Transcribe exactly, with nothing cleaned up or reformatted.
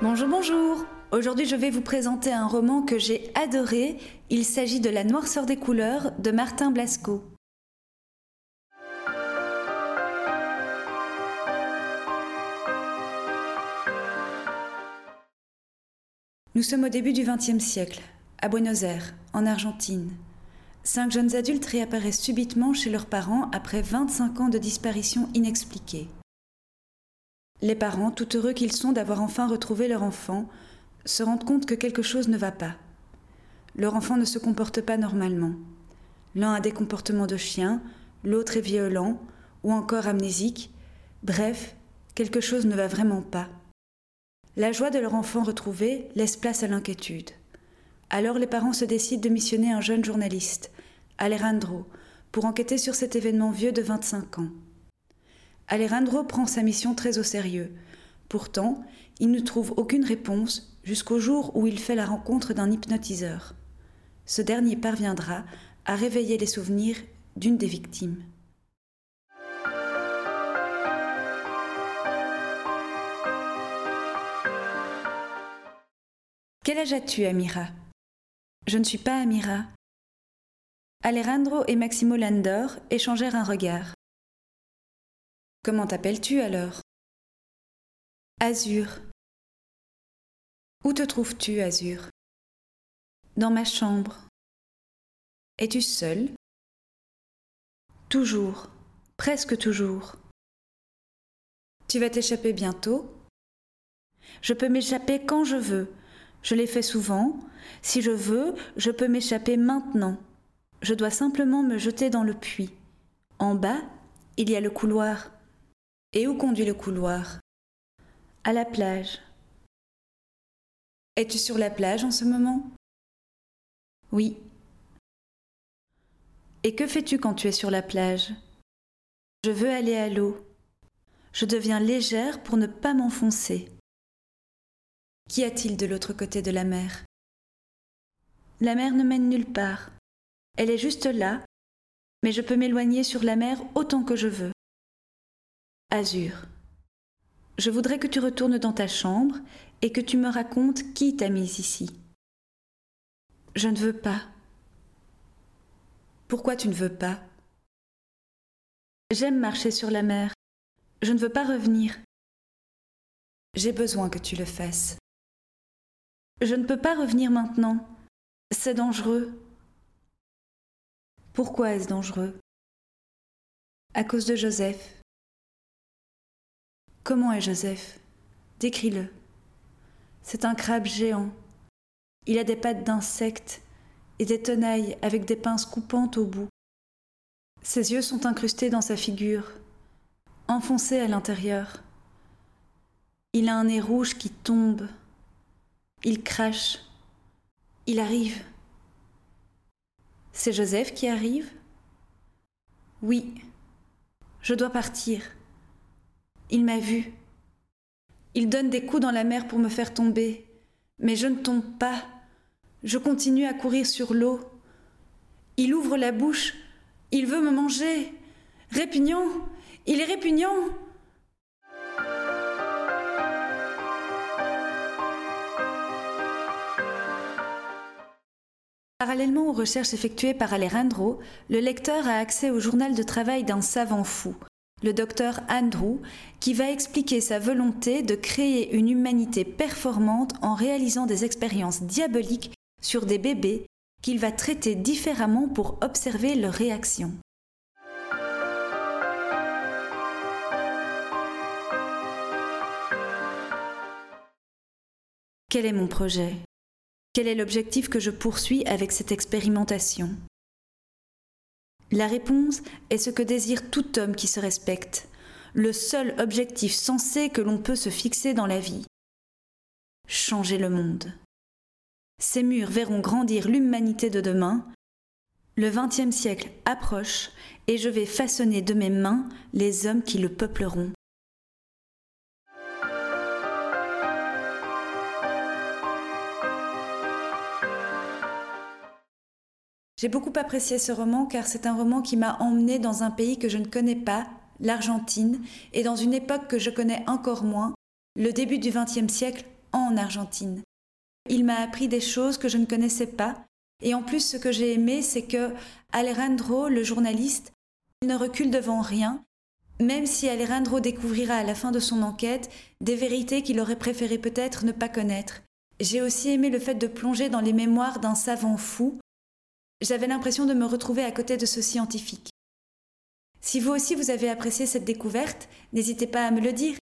Bonjour, bonjour. Aujourd'hui, je vais vous présenter un roman que j'ai adoré. Il s'agit de La noirceur des couleurs de Martin Blasco. Nous sommes au début du vingtième siècle, à Buenos Aires, en Argentine. Cinq jeunes adultes réapparaissent subitement chez leurs parents après vingt-cinq ans de disparition inexpliquée. Les parents, tout heureux qu'ils sont d'avoir enfin retrouvé leur enfant, se rendent compte que quelque chose ne va pas. Leur enfant ne se comporte pas normalement. L'un a des comportements de chien, l'autre est violent ou encore amnésique. Bref, quelque chose ne va vraiment pas. La joie de leur enfant retrouvé laisse place à l'inquiétude. Alors les parents se décident de missionner un jeune journaliste, Alejandro, pour enquêter sur cet événement vieux de vingt-cinq ans. Alejandro prend sa mission très au sérieux. Pourtant, il ne trouve aucune réponse jusqu'au jour où il fait la rencontre d'un hypnotiseur. Ce dernier parviendra à réveiller les souvenirs d'une des victimes. Quel âge as-tu, Amira ? Je ne suis pas Amira. Alejandro et Maximo Landor échangèrent un regard. Comment t'appelles-tu alors ? Azur. Où te trouves-tu, Azur ? Dans ma chambre. Es-tu seule ? Toujours, presque toujours. Tu vas t'échapper bientôt ? Je peux m'échapper quand je veux. Je l'ai fait souvent. Si je veux, je peux m'échapper maintenant. Je dois simplement me jeter dans le puits. En bas, il y a le couloir. Et où conduit le couloir ? À la plage. Es-tu sur la plage en ce moment ? Oui. Et que fais-tu quand tu es sur la plage ? Je veux aller à l'eau. Je deviens légère pour ne pas m'enfoncer. Qu'y a-t-il de l'autre côté de la mer ? La mer ne mène nulle part. Elle est juste là, mais je peux m'éloigner sur la mer autant que je veux. Azur. Je voudrais que tu retournes dans ta chambre et que tu me racontes qui t'a mise ici. Je ne veux pas. Pourquoi tu ne veux pas ? J'aime marcher sur la mer. Je ne veux pas revenir. J'ai besoin que tu le fasses. Je ne peux pas revenir maintenant. C'est dangereux. Pourquoi est-ce dangereux ? À cause de Joseph. Comment est Joseph ? Décris-le. C'est un crabe géant. Il a des pattes d'insecte et des tenailles avec des pinces coupantes au bout. Ses yeux sont incrustés dans sa figure, enfoncés à l'intérieur. Il a un nez rouge qui tombe. Il crache. Il arrive. C'est Joseph qui arrive ? Oui. Je dois partir. Il m'a vue. Il donne des coups dans la mer pour me faire tomber. Mais je ne tombe pas. Je continue à courir sur l'eau. Il ouvre la bouche. Il veut me manger. Répugnant. Il est répugnant. Parallèlement aux recherches effectuées par Alejandro, le lecteur a accès au journal de travail d'un savant fou, le docteur Andrew, qui va expliquer sa volonté de créer une humanité performante en réalisant des expériences diaboliques sur des bébés qu'il va traiter différemment pour observer leurs réactions. Quel est mon projet ? Quel est l'objectif que je poursuis avec cette expérimentation ? La réponse est ce que désire tout homme qui se respecte, le seul objectif sensé que l'on peut se fixer dans la vie. Changer le monde. Ces murs verront grandir l'humanité de demain. Le vingtième siècle approche et je vais façonner de mes mains les hommes qui le peupleront. J'ai beaucoup apprécié ce roman car c'est un roman qui m'a emmenée dans un pays que je ne connais pas, l'Argentine, et dans une époque que je connais encore moins, le début du vingtième siècle, ans en Argentine. Il m'a appris des choses que je ne connaissais pas, et en plus ce que j'ai aimé, c'est que Alejandro, le journaliste, il ne recule devant rien, même si Alejandro découvrira à la fin de son enquête des vérités qu'il aurait préféré peut-être ne pas connaître. J'ai aussi aimé le fait de plonger dans les mémoires d'un savant fou. J'avais l'impression de me retrouver à côté de ce scientifique. Si vous aussi vous avez apprécié cette découverte, n'hésitez pas à me le dire.